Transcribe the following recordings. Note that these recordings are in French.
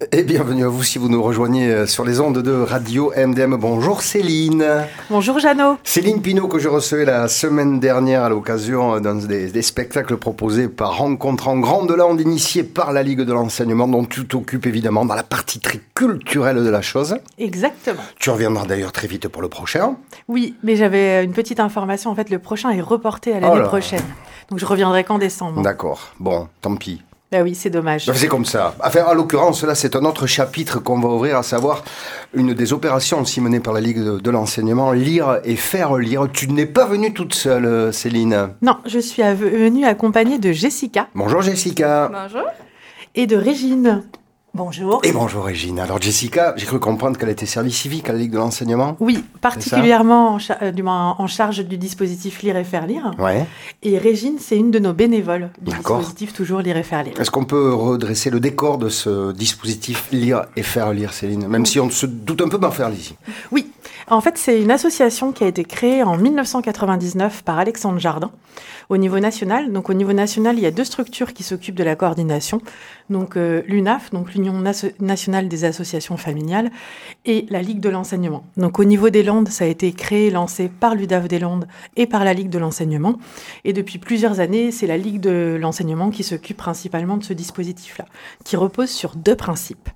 Et bienvenue à vous si vous nous rejoignez sur les ondes de Radio MDM. Bonjour Céline. Bonjour Jeannot. Céline Pinault que je recevais la semaine dernière à l'occasion d'un des spectacles proposés par Rencontre en Grande Lande, initié par la Ligue de l'enseignement, dont tu t'occupes évidemment dans la partie très culturelle de la chose. Exactement. Tu reviendras d'ailleurs très vite pour le prochain. Oui, mais j'avais une petite information. En fait, le prochain est reporté à l'année prochaine. Donc je reviendrai qu'en décembre. D'accord. Bon, tant pis. Bah oui, c'est dommage. C'est comme ça. Enfin, en l'occurrence, là, c'est un autre chapitre qu'on va ouvrir, à savoir une des opérations aussi menées par la Ligue de l'enseignement, lire et faire lire. Tu n'es pas venue toute seule, Céline. Non, je suis venue accompagnée de Jessica. Bonjour Jessica. Bonjour. Et de Régine. Bonjour. Et bonjour Régine. Alors Jessica, j'ai cru comprendre qu'elle était service civique à la Ligue de l'enseignement. Oui, particulièrement en charge du dispositif Lire et faire lire. Ouais. Et Régine, c'est une de nos bénévoles du dispositif toujours Lire et faire lire. Est-ce qu'on peut redresser le décor de ce dispositif Lire et faire lire, Céline, même si on se doute un peu d'en faire ici? Oui, en fait, c'est une association qui a été créée en 1999 par Alexandre Jardin au niveau national. Donc au niveau national, il y a deux structures qui s'occupent de la coordination. Donc l'UNAF, donc l'Union nationale des associations familiales, et la Ligue de l'enseignement. Donc au niveau des Landes, ça a été créé, lancé par l'UDAF des Landes et par la Ligue de l'enseignement. Et depuis plusieurs années, c'est la Ligue de l'enseignement qui s'occupe principalement de ce dispositif-là, qui repose sur deux principes.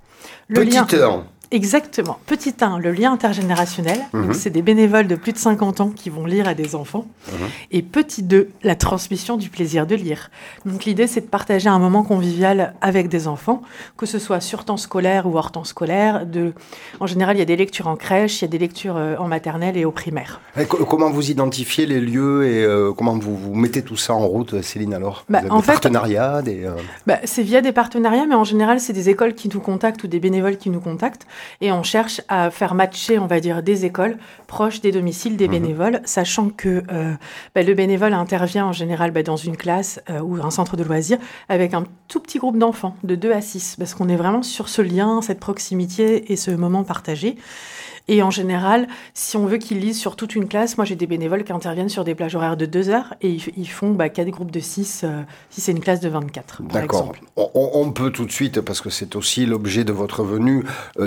Exactement. Petit 1, le lien intergénérationnel. Donc, c'est des bénévoles de plus de 50 ans qui vont lire à des enfants. Et petit 2, la transmission du plaisir de lire. Donc, l'idée, c'est de partager un moment convivial avec des enfants, que ce soit sur temps scolaire ou hors temps scolaire. En général, il y a des lectures en crèche, il y a des lectures en maternelle et au primaire. Et comment vous identifiez les lieux et comment vous mettez tout ça en route, Céline, alors? Vous avez des partenariats c'est via des partenariats, mais en général, c'est des écoles qui nous contactent ou des bénévoles qui nous contactent. Et on cherche à faire matcher, on va dire, des écoles proches des domiciles des bénévoles, sachant que le bénévole intervient en général dans une classe ou un centre de loisirs avec un tout petit groupe d'enfants, de 2 à 6, parce qu'on est vraiment sur ce lien, cette proximité et ce moment partagé. Et en général, si on veut qu'ils lisent sur toute une classe, moi j'ai des bénévoles qui interviennent sur des plages horaires de 2 heures et ils font qu'à des groupes de 6, si c'est une classe de 24. D'accord. On peut tout de suite, parce que c'est aussi l'objet de votre venue,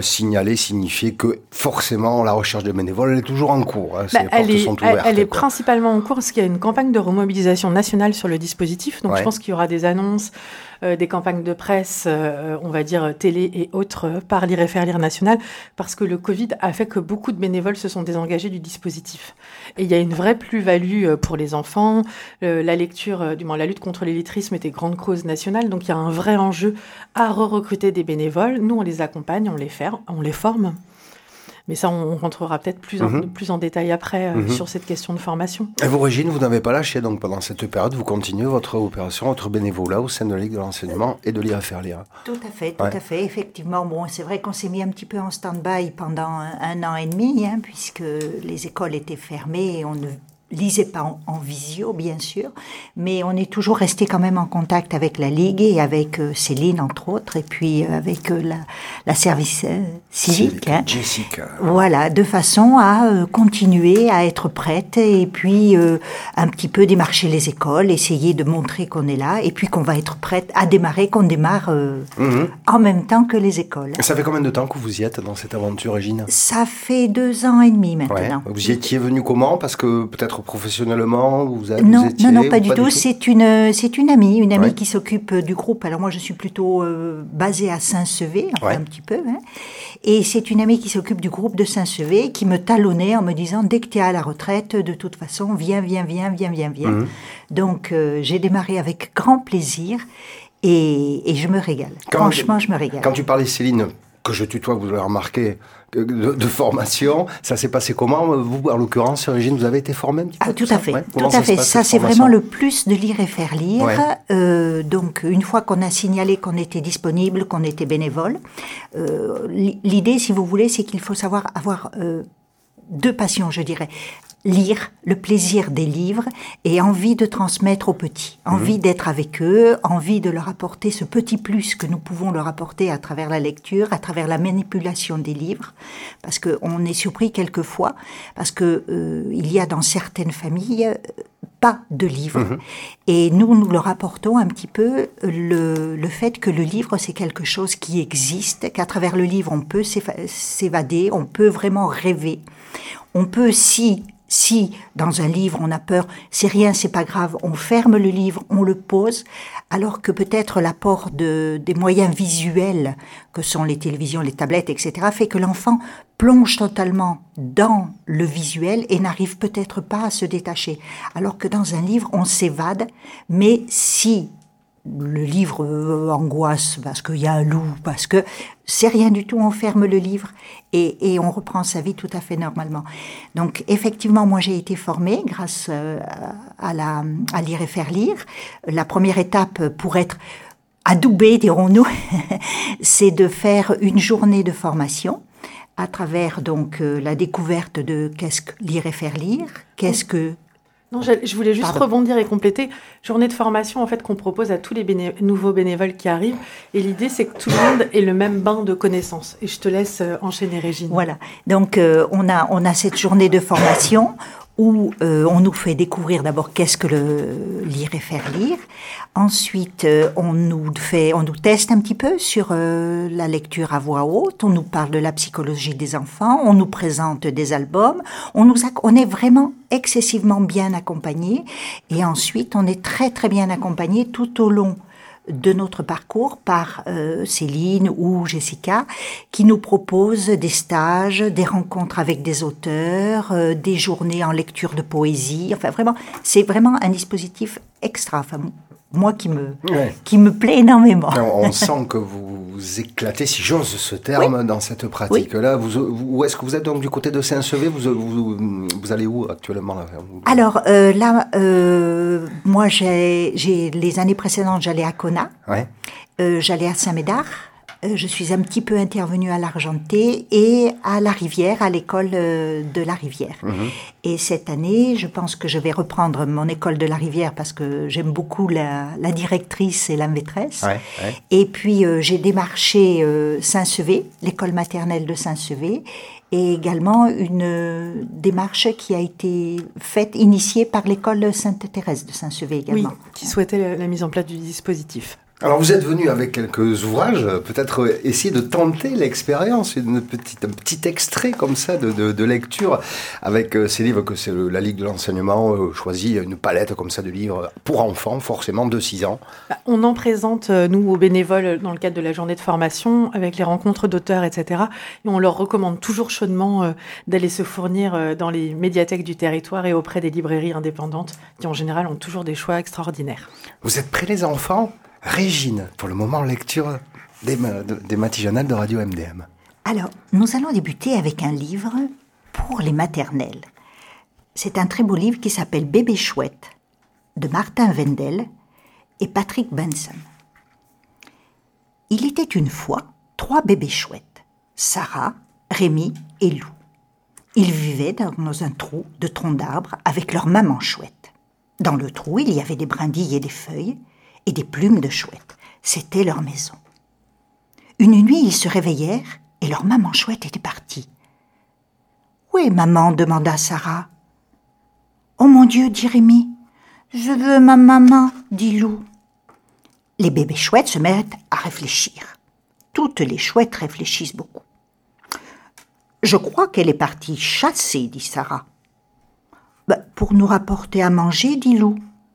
signifier que forcément la recherche de bénévoles elle est toujours en cours. Hein, elle est principalement en cours parce qu'il y a une campagne de remobilisation nationale sur le dispositif. Donc je pense qu'il y aura des annonces, des campagnes de presse, on va dire télé et autres, par Lire et faire lire national, parce que le Covid a fait que beaucoup de bénévoles se sont désengagés du dispositif. Et il y a une vraie plus-value pour les enfants. La lecture, la lutte contre l'illettrisme était grande cause nationale, donc il y a un vrai enjeu à recruter des bénévoles. Nous, on les accompagne, on les forme. Mais ça, on rentrera peut-être plus en détail après sur cette question de formation. Et vous, Régine, vous n'avez pas lâché, donc pendant cette période, vous continuez votre opération, votre bénévolat au sein de la Ligue de l'enseignement et de Lire et faire lire. Tout à fait. Effectivement, c'est vrai qu'on s'est mis un petit peu en stand-by pendant un an et demi, puisque les écoles étaient fermées et on ne lisait pas en visio, bien sûr, mais on est toujours resté quand même en contact avec la Ligue et avec Céline, entre autres, et puis avec la service civique. Jessica. Voilà, de façon à continuer à être prête et puis un petit peu démarcher les écoles, essayer de montrer qu'on est là et puis qu'on va être prête à démarrer, qu'on démarre en même temps que les écoles. Ça fait combien de temps que vous y êtes dans cette aventure, Régine? Ça fait 2 ans et demi maintenant. Ouais. Vous y étiez venu comment? Parce que peut-être professionnellement Non, pas du tout. C'est une amie qui s'occupe du groupe. Alors moi, je suis plutôt basée à Saint-Sevé, un petit peu. Et c'est une amie qui s'occupe du groupe de Saint-Sevé qui me talonnait en me disant, dès que tu es à la retraite, de toute façon, viens. Donc, j'ai démarré avec grand plaisir et je me régale. Franchement, je me régale. Quand tu parlais, Céline, que je tutoie, vous l'avez remarqué, de formation, ça s'est passé comment? Vous, en l'occurrence, Régine, vous avez été formée un petit peu? Tout à fait. Tout à fait. Ça, c'est vraiment le plus de Lire et faire lire. Ouais. Donc, une fois qu'on a signalé qu'on était disponible, qu'on était bénévole, l'idée, si vous voulez, c'est qu'il faut savoir avoir 2 passions, je dirais. Lire, le plaisir des livres et envie de transmettre aux petits, envie d'être avec eux, envie de leur apporter ce petit plus que nous pouvons leur apporter à travers la lecture, à travers la manipulation des livres, parce que on est surpris quelquefois, parce que il y a dans certaines familles pas de livre. Et nous leur apportons un petit peu le fait que le livre, c'est quelque chose qui existe, qu'à travers le livre, on peut s'évader, on peut vraiment rêver. On peut, si dans un livre on a peur, c'est rien, c'est pas grave, on ferme le livre, on le pose, alors que peut-être l'apport des moyens visuels, que sont les télévisions, les tablettes, etc., fait que l'enfant plonge totalement dans le visuel et n'arrive peut-être pas à se détacher. Alors que dans un livre, on s'évade, mais si le livre angoisse parce qu'il y a un loup, parce que c'est rien du tout, on ferme le livre et on reprend sa vie tout à fait normalement. Donc effectivement, moi j'ai été formée grâce à Lire et faire lire. La première étape pour être adoubée, dirons-nous, c'est de faire une journée de formation à travers donc la découverte de qu'est-ce que Lire et faire lire, qu'est-ce que... Non, je voulais juste rebondir et compléter. Journée de formation, en fait, qu'on propose à tous les nouveaux bénévoles qui arrivent. Et l'idée, c'est que tout le monde ait le même bain de connaissances. Et je te laisse enchaîner, Régine. Voilà. Donc, on a cette journée de formation où on nous fait découvrir d'abord qu'est-ce que le Lire et faire lire. Ensuite, on nous teste un petit peu sur la lecture à voix haute. On nous parle de la psychologie des enfants. On nous présente des albums. On est vraiment excessivement bien accompagnés. Et ensuite, on est très très bien accompagnés tout au long de notre parcours par Céline ou Jessica, qui nous proposent des stages, des rencontres avec des auteurs, des journées en lecture de poésie. Enfin, vraiment, c'est vraiment un dispositif extra. Enfin, moi qui me plaît énormément. On sent que vous éclatez, si j'ose ce terme, dans cette pratique-là. Où est-ce que vous êtes donc du côté de Saint-Sevé? Vous allez où actuellement là? Alors là, moi les années précédentes, j'allais à Cona, j'allais à Saint-Médard. Je suis un petit peu intervenue à l'Argenté et à la Rivière, à l'école de la Rivière. Et cette année, je pense que je vais reprendre mon école de la Rivière parce que j'aime beaucoup la directrice et la maîtresse. Et puis, j'ai démarché Saint-Sevé, l'école maternelle de Saint-Sevé, et également une démarche qui a été initiée par l'école Sainte-Thérèse de Saint-Sevé également. Oui, qui souhaitait la mise en place du dispositif. Alors vous êtes venu avec quelques ouvrages, peut-être essayer de tenter l'expérience, un petit extrait comme ça de lecture avec ces livres que c'est la Ligue de l'enseignement choisit, une palette comme ça de livres pour enfants, forcément de 6 ans. On en présente, nous, aux bénévoles, dans le cadre de la journée de formation, avec les rencontres d'auteurs, etc. Et on leur recommande toujours chaudement d'aller se fournir dans les médiathèques du territoire et auprès des librairies indépendantes, qui en général ont toujours des choix extraordinaires. Vous êtes prêts les enfants ? Régine, pour le moment, lecture des matinées de Radio MDM. Alors, nous allons débuter avec un livre pour les maternelles. C'est un très beau livre qui s'appelle Bébé chouette, de Martin Wendel et Patrick Benson. Il était une fois 3 bébés chouettes, Sarah, Rémi et Lou. Ils vivaient dans un trou de tronc d'arbre avec leur maman chouette. Dans le trou, il y avait des brindilles et des feuilles, et des plumes de chouette. C'était leur maison. Une nuit, ils se réveillèrent et leur maman chouette était partie. « Où est maman ?» demanda Sarah. « Oh mon Dieu !» dit Rémi. « Je veux ma maman !» dit Lou. Les bébés chouettes se mettent à réfléchir. Toutes les chouettes réfléchissent beaucoup. « Je crois qu'elle est partie chasser » dit Sarah. « Pour nous rapporter à manger » dit Lou.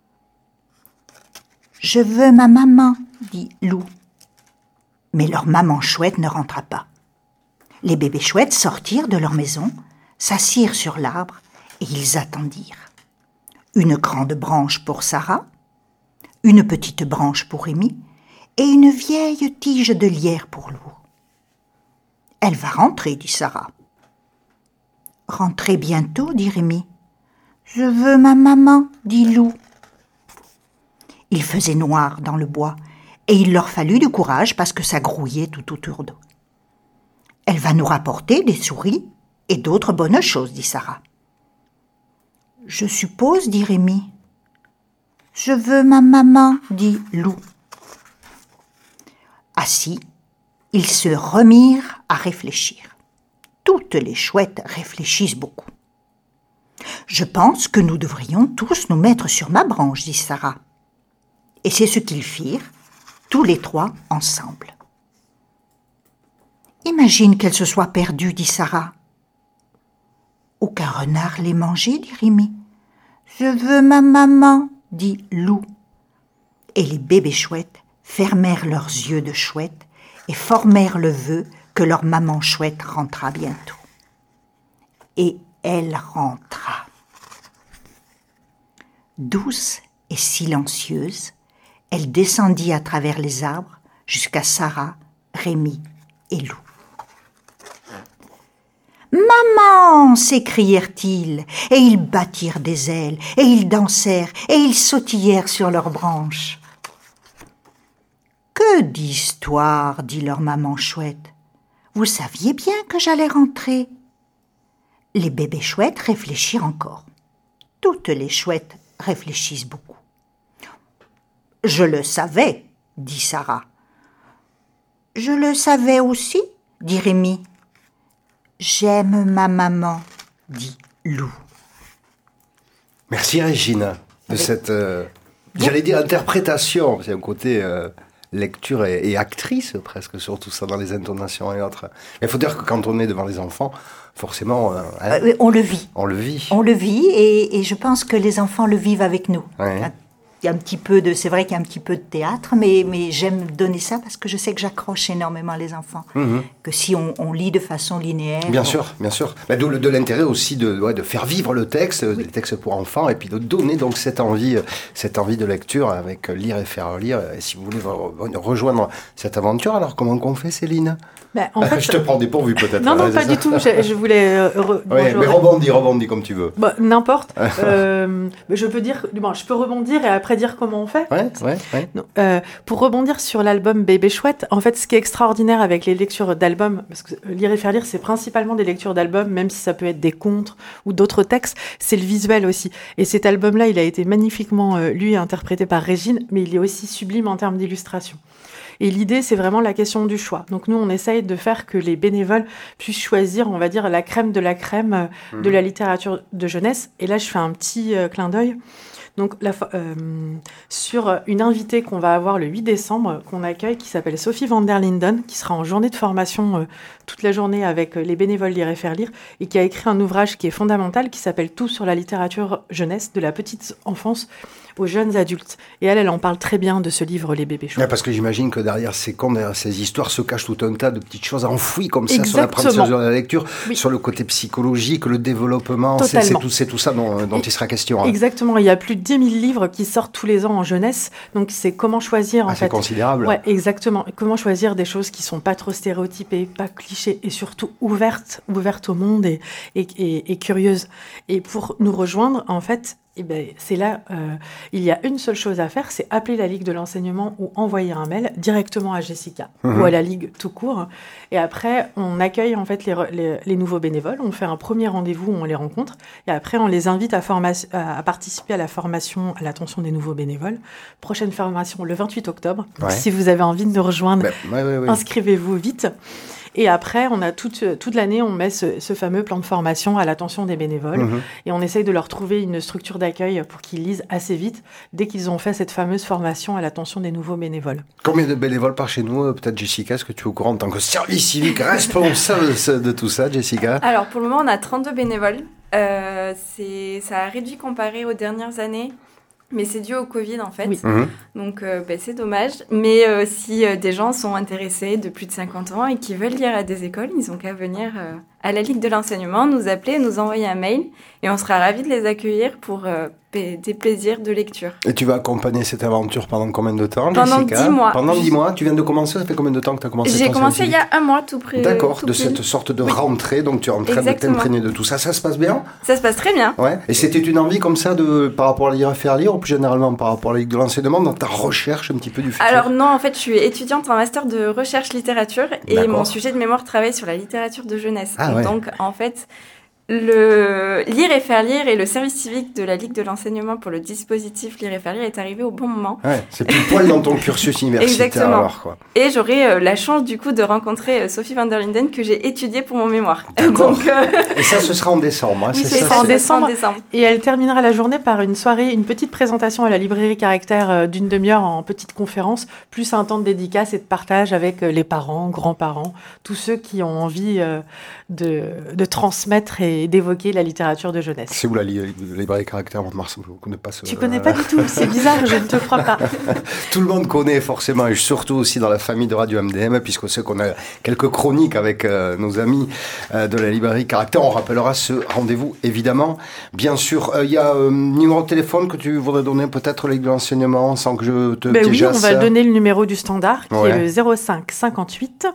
« Je veux ma maman, » dit Lou. Mais leur maman chouette ne rentra pas. Les bébés chouettes sortirent de leur maison, s'assirent sur l'arbre et ils attendirent. Une grande branche pour Sarah, une petite branche pour Rémi et une vieille tige de lierre pour Lou. « Elle va rentrer, » dit Sarah. « Rentrer bientôt, » dit Rémi. « Je veux ma maman, » dit Lou. Il faisait noir dans le bois, et il leur fallut du courage parce que ça grouillait tout autour d'eux. « Elle va nous rapporter des souris et d'autres bonnes choses, » dit Sarah. « Je suppose, » dit Rémi. « Je veux ma maman, » dit Lou. Assis, ils se remirent à réfléchir. Toutes les chouettes réfléchissent beaucoup. « Je pense que nous devrions tous nous mettre sur ma branche, dit Sarah. Et c'est ce qu'ils firent, tous les trois ensemble. Imagine qu'elle se soit perdue, dit Sarah. Aucun renard l'ait mangée, dit Rémi. Je veux ma maman, dit Lou. Et les bébés chouettes fermèrent leurs yeux de chouette et formèrent le vœu que leur maman chouette rentrera bientôt. Et elle rentra. Douce et silencieuse, elle descendit à travers les arbres jusqu'à Sarah, Rémi et Lou. « Maman !» s'écrièrent-ils, et ils battirent des ailes, et ils dansèrent, et ils sautillèrent sur leurs branches. « Que d'histoires !» dit leur maman chouette. « Vous saviez bien que j'allais rentrer !» Les bébés chouettes réfléchirent encore. Toutes les chouettes réfléchissent beaucoup. « Je le savais !» dit Sarah. « Je le savais aussi !» dit Rémi. « J'aime ma maman !» dit Lou. Merci Régine de cette, j'allais dire interprétation, c'est un côté lecture et actrice presque, surtout ça dans les intonations et autres. Il faut dire que quand on est devant les enfants, forcément... on le vit. On le vit. On le vit et je pense que les enfants le vivent avec nous. Ouais. Il y a un petit peu de, c'est vrai qu'il y a un petit peu de théâtre, mais j'aime donner ça parce que je sais que j'accroche énormément les enfants. Que si on lit de façon linéaire... Bien sûr. Bah, d'où de l'intérêt aussi de faire vivre le texte, oui. Les textes pour enfants, et puis de donner donc cette envie de lecture avec Lire et faire lire. Et si vous voulez rejoindre cette aventure, alors comment qu'on fait, Céline ? En fait, je te prends dépourvu peut-être. Non, pas du tout. Je voulais... mais rebondis comme tu veux. N'importe. Je peux dire... Bon, je peux rebondir et après dire comment on fait. Ouais. Non, pour rebondir sur l'album Bébé Chouette, en fait, ce qui est extraordinaire avec les lectures d'albums, parce que Lire et faire lire, c'est principalement des lectures d'albums, même si ça peut être des contes ou d'autres textes, c'est le visuel aussi. Et cet album-là, il a été magnifiquement lu et interprété par Régine, mais il est aussi sublime en termes d'illustration. Et l'idée, c'est vraiment la question du choix. Donc nous, on essaye de faire que les bénévoles puissent choisir, on va dire, la crème de la crème de la littérature de jeunesse. Et là, je fais un petit clin d'œil. Donc, sur une invitée qu'on va avoir le 8 décembre, qu'on accueille, qui s'appelle Sophie van der Linden, qui sera en journée de formation toute la journée avec les bénévoles Lire et faire lire, et qui a écrit un ouvrage qui est fondamental, qui s'appelle Tout sur la littérature jeunesse, de la petite enfance aux jeunes adultes. Et elle en parle très bien de ce livre, Les bébés chouettes. Parce que j'imagine que derrière ces contes, derrière ces histoires, se cache tout un tas de petites choses enfouies comme ça. Exactement. Sur l'apprentissage de la lecture, oui. Sur le côté psychologique, le développement. C'est tout ça dont il sera question. Exactement. Il y a plus de 10 000 livres qui sortent tous les ans en jeunesse. Donc, c'est comment choisir, en fait. C'est considérable. Ouais, exactement. Comment choisir des choses qui sont pas trop stéréotypées, pas clichés et surtout ouvertes au monde et curieuses. Et pour nous rejoindre, en fait, c'est là, il y a une seule chose à faire, c'est appeler la Ligue de l'enseignement ou envoyer un mail directement à Jessica ou à la Ligue tout court. Et après, on accueille en fait les nouveaux bénévoles, on fait un premier rendez-vous où on les rencontre et après on les invite à participer à la formation à l'attention des nouveaux bénévoles. Prochaine formation le 28 octobre. Donc, si vous avez envie de nous rejoindre, inscrivez-vous vite. Et après, on a toute l'année, on met ce fameux plan de formation à l'attention des bénévoles. Et on essaye de leur trouver une structure d'accueil pour qu'ils lisent assez vite dès qu'ils ont fait cette fameuse formation à l'attention des nouveaux bénévoles. Combien de bénévoles par chez nous, peut-être Jessica, est-ce que tu es au courant en tant que service civique responsable de tout ça, Jessica ? Alors, pour le moment, on a 32 bénévoles. Ça a réduit comparé aux dernières années. Mais c'est dû au Covid, en fait. Oui. Donc, c'est dommage. Mais si des gens sont intéressés de plus de 50 ans et qui veulent lire à des écoles, ils n'ont qu'à venir à la Ligue de l'enseignement, nous appeler, nous envoyer un mail. Et on sera ravis de les accueillir pour des plaisirs de lecture. Et tu vas accompagner cette aventure pendant combien de temps, Jessica ? Pendant 10 mois. Pendant 10 mois. Tu viens de commencer ? Ça fait combien de temps que tu as commencé ? J'ai commencé il y a un mois, tout près. D'accord, de cette sorte de rentrée. Donc, tu es en train de t'imprégner de tout ça. Ça se passe bien ? Ça se passe très bien. Ouais. Et c'était une envie comme ça par rapport à Lire et faire lire, ou plus généralement par rapport à la Ligue de l'enseignement, dans ta recherche un petit peu du futur ? Alors non, en fait, je suis étudiante en master de recherche littérature et mon sujet de mémoire travaille sur la littérature de jeunesse. Donc, en fait, Le Lire et faire lire et le service civique de la Ligue de l'enseignement pour le dispositif Lire et faire lire est arrivé au bon moment. Ouais, c'est plus poil dans ton cursus universitaire. Exactement. Alors, quoi. Et j'aurai la chance du coup de rencontrer Sophie van der Linden que j'ai étudiée pour mon mémoire. D'accord. Donc, et ça, ce sera en décembre. Hein, oui, c'est ça, en décembre. Et elle terminera la journée par une soirée, une petite présentation à la librairie Caractère d'une demi-heure en petite conférence, plus un temps de dédicace et de partage avec les parents, grands-parents, tous ceux qui ont envie de transmettre et d'évoquer la littérature de jeunesse. C'est où la librairie Caractère Mont-de-Marsan? Je ne connais pas ce... Tu ne connais pas du tout, c'est bizarre, je ne te crois pas. Tout le monde connaît forcément, et surtout aussi dans la famille de Radio MDM, puisqu'on sait qu'on a quelques chroniques avec nos amis de la librairie Caractère. On rappellera ce rendez-vous, évidemment. Bien sûr, il y a un numéro de téléphone que tu voudrais donner, peut-être, Ligue de l'enseignement, sans que je te piégeasse. Oui, on va donner le numéro du standard, qui est le 05 58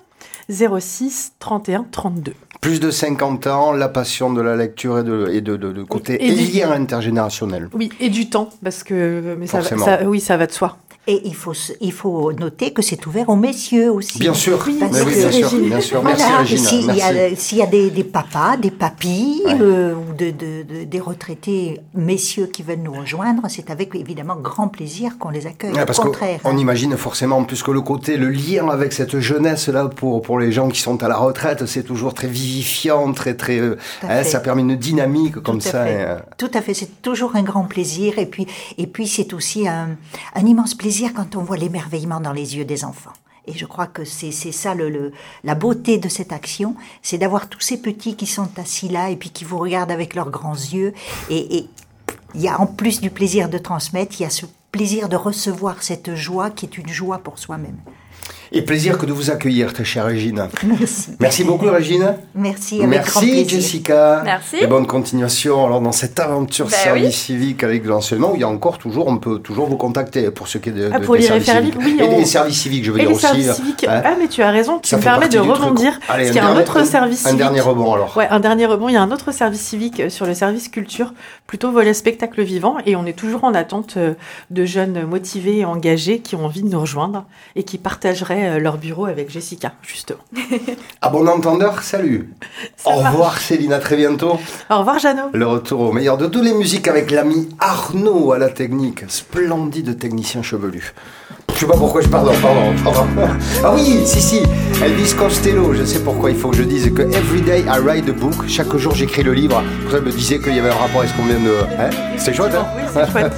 06 31 32. Plus de 50 ans, la passion de la lecture et de côté lien intergénérationnel. Oui, et du temps, parce que ça va de soi. Et il faut noter que c'est ouvert aux messieurs aussi. Bien sûr, oui, bien sûr. Merci Régine. S'il y a des papas, des papis, ou des retraités messieurs qui veulent nous rejoindre, c'est avec évidemment grand plaisir qu'on les accueille. Parce qu'on imagine forcément, puisque le lien avec cette jeunesse-là pour les gens qui sont à la retraite, c'est toujours très vivifiant, très ça permet une dynamique comme ça. Tout à fait, c'est toujours un grand plaisir. Et puis c'est aussi un immense plaisir quand on voit l'émerveillement dans les yeux des enfants. Et je crois que c'est ça la beauté de cette action, c'est d'avoir tous ces petits qui sont assis là et puis qui vous regardent avec leurs grands yeux. Et il y a en plus du plaisir de transmettre, il y a ce plaisir de recevoir cette joie qui est une joie pour soi-même. Et plaisir que de vous accueillir, très chère Régine. Merci. Merci beaucoup, Régine. Merci, avec grand plaisir. Merci, Jessica. Merci. Et bonne continuation alors dans cette aventure service civique avec de l'enseignement où il y a encore on peut toujours vous contacter pour ce qui est de pour les services civiques. Oui, et les services civiques, je veux dire aussi. Et les services civiques. Mais tu as raison, tu me permets de rebondir. Allez, parce qu'il y a un autre service civique. Un dernier rebond alors. Ouais, un dernier rebond. Il y a un autre service civique sur le service culture, plutôt volet spectacle vivant. Et on est toujours en attente de jeunes motivés et engagés qui ont envie de nous rejoindre et qui partageraient leur bureau avec Jessica, justement. À bon entendeur, salut. Au revoir Céline, à très bientôt. Au revoir Jeannot. Le retour au meilleur de toutes les musiques avec l'ami Arnaud à la technique. Splendide technicien chevelu. Je sais pas pourquoi je pardon. Ah oui, si, Elvis Costello, je sais pourquoi il faut que je dise que every day I write a book, chaque jour j'écris le livre. Pour ça je me disais qu'il y avait un rapport avec ce qu'on vient de... C'est chouette, hein? Oui, c'est chouette.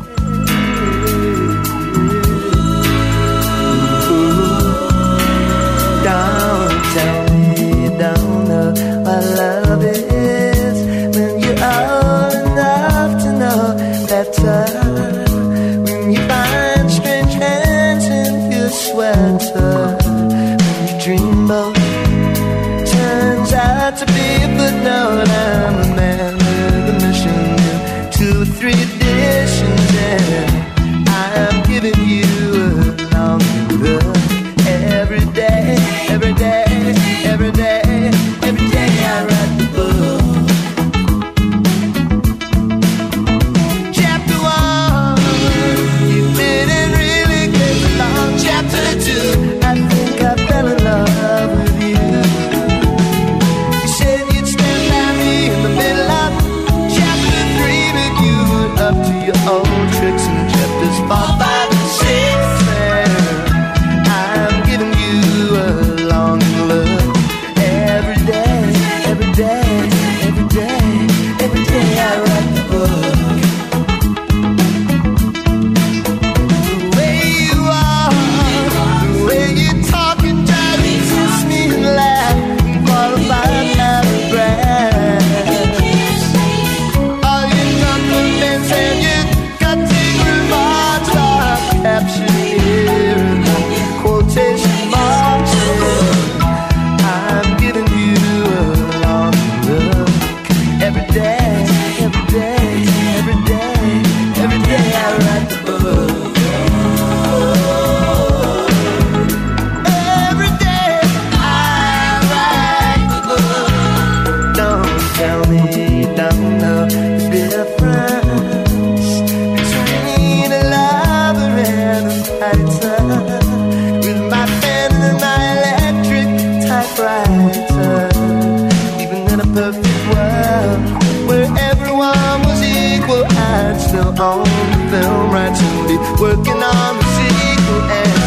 Tell me, don't know what love is when you're old enough to know better. When you find strange hands in your sweater, when your dreamboat turns out to be a footnote. I'm a man with a mission, 2 or 3 editions, and I'm giving you a long look. Every day, every day, every day, every day I write the book. Chapter 1, you didn't really get along. Chapter 2, I think I fell in love with you. You said you'd stand by me in the middle of chapter 3, but you were up to your old tricks in chapters 4, 5, and 6. Even in a perfect world on the film right soon. Be working on the sequel and